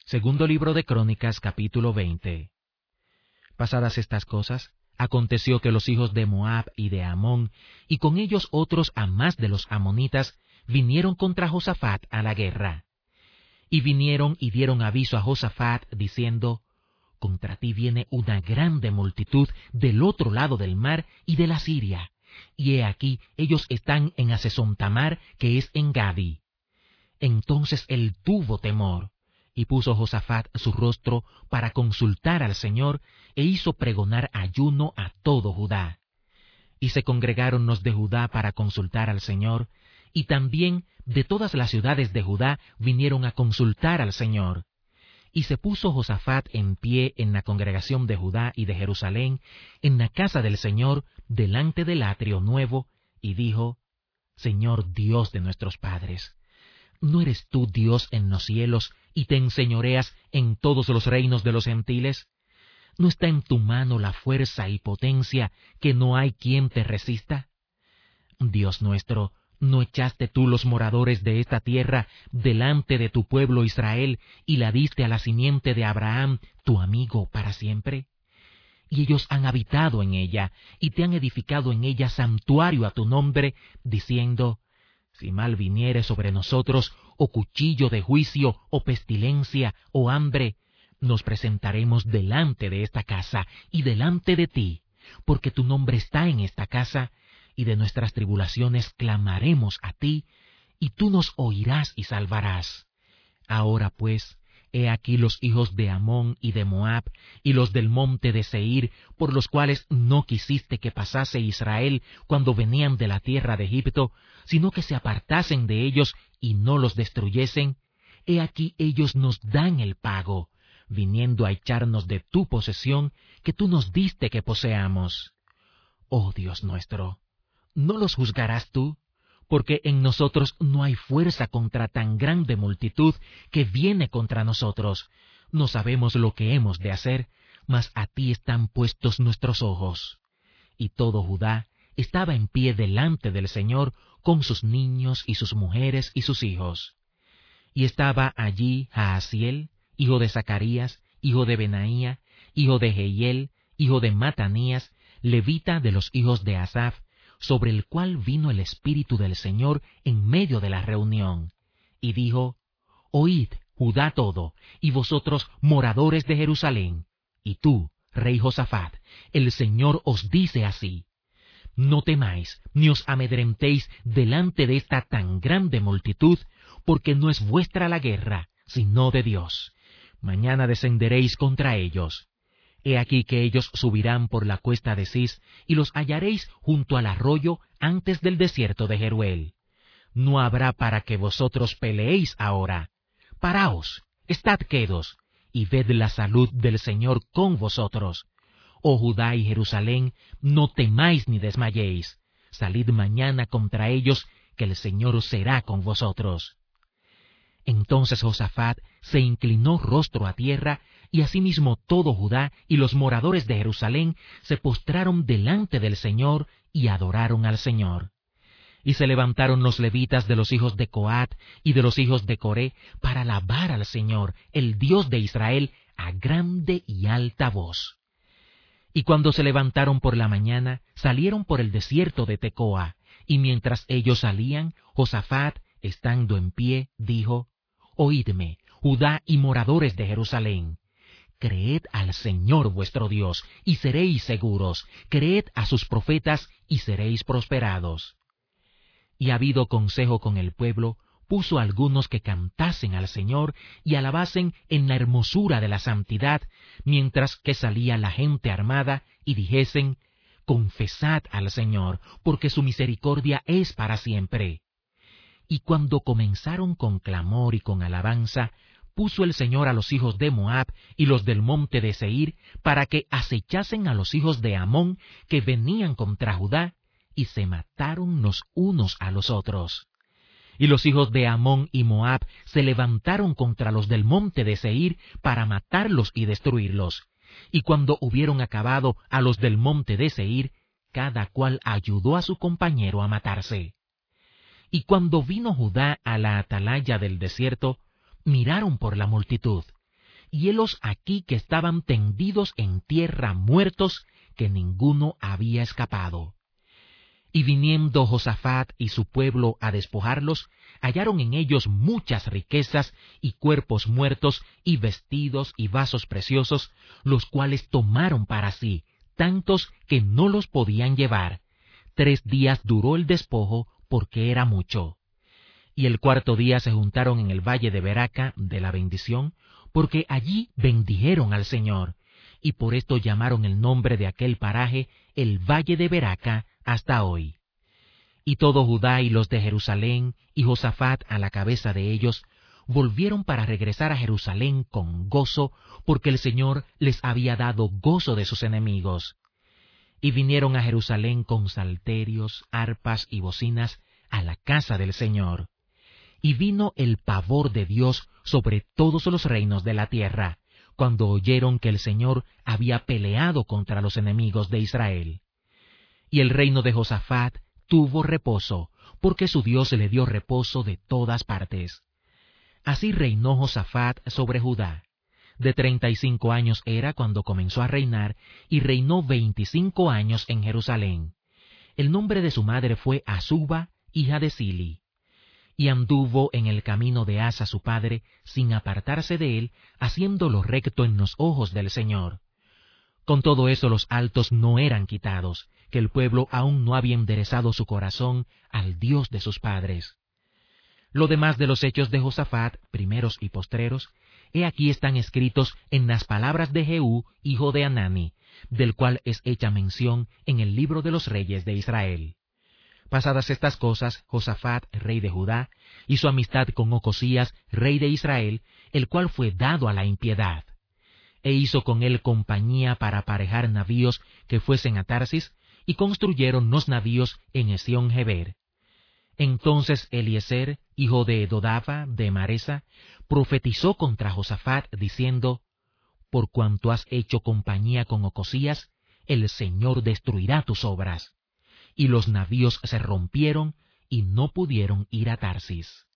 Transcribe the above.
Segundo libro de Crónicas, capítulo 20. Pasadas estas cosas, aconteció que los hijos de Moab y de Amón, y con ellos otros a más de los amonitas, vinieron contra Josafat a la guerra. Y vinieron y dieron aviso a Josafat, diciendo: Contra ti viene una grande multitud del otro lado del mar y de la Siria, y he aquí ellos están en Hasezontamar, que es en Gadi. Entonces él tuvo temor, y puso Josafat su rostro para consultar al Señor, e hizo pregonar ayuno a todo Judá. Y se congregaron los de Judá para consultar al Señor, y también de todas las ciudades de Judá vinieron a consultar al Señor. Y se puso Josafat en pie en la congregación de Judá y de Jerusalén, en la casa del Señor, delante del atrio nuevo, y dijo: Señor Dios de nuestros padres, ¿no eres tú Dios en los cielos y te enseñoreas en todos los reinos de los gentiles? ¿No está en tu mano la fuerza y potencia, que no hay quien te resista? Dios nuestro, ¿no echaste tú los moradores de esta tierra delante de tu pueblo Israel y la diste a la simiente de Abraham, tu amigo, para siempre? Y ellos han habitado en ella, y te han edificado en ella santuario a tu nombre, diciendo: Si mal viniere sobre nosotros, o cuchillo de juicio, o pestilencia, o hambre, nos presentaremos delante de esta casa y delante de ti, porque tu nombre está en esta casa, y de nuestras tribulaciones clamaremos a ti, y tú nos oirás y salvarás. Ahora pues, he aquí los hijos de Amón y de Moab, y los del monte de Seir, por los cuales no quisiste que pasase Israel cuando venían de la tierra de Egipto, sino que se apartasen de ellos y no los destruyesen. He aquí ellos nos dan el pago, viniendo a echarnos de tu posesión, que tú nos diste que poseamos. Oh Dios nuestro, ¿no los juzgarás tú? Porque en nosotros no hay fuerza contra tan grande multitud que viene contra nosotros. No sabemos lo que hemos de hacer, mas a ti están puestos nuestros ojos. Y todo Judá estaba en pie delante del Señor, con sus niños y sus mujeres y sus hijos. Y estaba allí Jaasiel, hijo de Zacarías, hijo de Benaía, hijo de Jehiel, hijo de Matanías, levita de los hijos de Asaf, sobre el cual vino el Espíritu del Señor en medio de la reunión, y dijo: Oíd, Judá todo, y vosotros moradores de Jerusalén, y tú, rey Josafat, el Señor os dice así: No temáis, ni os amedrentéis delante de esta tan grande multitud, porque no es vuestra la guerra, sino de Dios. Mañana descenderéis contra ellos. He aquí que ellos subirán por la cuesta de Cis, y los hallaréis junto al arroyo antes del desierto de Jeruel. No habrá para que vosotros peleéis ahora. Paraos, estad quedos, y ved la salud del Señor con vosotros. Oh Judá y Jerusalén, no temáis ni desmayéis. Salid mañana contra ellos, que el Señor será con vosotros. Entonces Josafat se inclinó rostro a tierra, y asimismo todo Judá y los moradores de Jerusalén se postraron delante del Señor y adoraron al Señor. Y se levantaron los levitas de los hijos de Coat y de los hijos de Coré para alabar al Señor, el Dios de Israel, a grande y alta voz. Y cuando se levantaron por la mañana, salieron por el desierto de Tecoa, y mientras ellos salían, Josafat, estando en pie, dijo: Oídme, Judá y moradores de Jerusalén. Creed al Señor vuestro Dios, y seréis seguros. Creed a sus profetas, y seréis prosperados. Y habido consejo con el pueblo, puso algunos que cantasen al Señor y alabasen en la hermosura de la santidad, mientras que salía la gente armada, y dijesen: Confesad al Señor, porque su misericordia es para siempre. Y cuando comenzaron con clamor y con alabanza, puso el Señor a los hijos de Moab y los del monte de Seir para que acechasen a los hijos de Amón que venían contra Judá, y se mataron los unos a los otros. Y los hijos de Amón y Moab se levantaron contra los del monte de Seir para matarlos y destruirlos. Y cuando hubieron acabado a los del monte de Seir, cada cual ayudó a su compañero a matarse. Y cuando vino Judá a la atalaya del desierto, miraron por la multitud, y helos aquí que estaban tendidos en tierra muertos, que ninguno había escapado. Y viniendo Josafat y su pueblo a despojarlos, hallaron en ellos muchas riquezas y cuerpos muertos y vestidos y vasos preciosos, los cuales tomaron para sí, tantos que no los podían llevar. 3 días duró el despojo, porque era mucho. Y el 4º día se juntaron en el valle de Beraca de la bendición, porque allí bendijeron al Señor, y por esto llamaron el nombre de aquel paraje el valle de Beraca hasta hoy. Y todo Judá y los de Jerusalén, y Josafat a la cabeza de ellos, volvieron para regresar a Jerusalén con gozo, porque el Señor les había dado gozo de sus enemigos. Y vinieron a Jerusalén con salterios, arpas y bocinas a la casa del Señor. Y vino el pavor de Dios sobre todos los reinos de la tierra, cuando oyeron que el Señor había peleado contra los enemigos de Israel. Y el reino de Josafat tuvo reposo, porque su Dios le dio reposo de todas partes. Así reinó Josafat sobre Judá. De 35 años era cuando comenzó a reinar, y reinó 25 años en Jerusalén. El nombre de su madre fue Azuba, hija de Sili. Y anduvo en el camino de Asa su padre, sin apartarse de él, haciendo lo recto en los ojos del Señor. Con todo eso los altos no eran quitados, que el pueblo aún no había enderezado su corazón al Dios de sus padres. Lo demás de los hechos de Josafat, primeros y postreros, he aquí están escritos en las palabras de Jehú, hijo de Anani, del cual es hecha mención en el libro de los reyes de Israel. Pasadas estas cosas, Josafat, rey de Judá, hizo amistad con Ocosías, rey de Israel, el cual fue dado a la impiedad. E hizo con él compañía para aparejar navíos que fuesen a Tarsis, y construyeron los navíos en Esión-Geber. Entonces Eliezer, hijo de Dodava, de Maresa, profetizó contra Josafat, diciendo: Por cuanto has hecho compañía con Ocosías, el Señor destruirá tus obras. Y los navíos se rompieron, y no pudieron ir a Tarsis.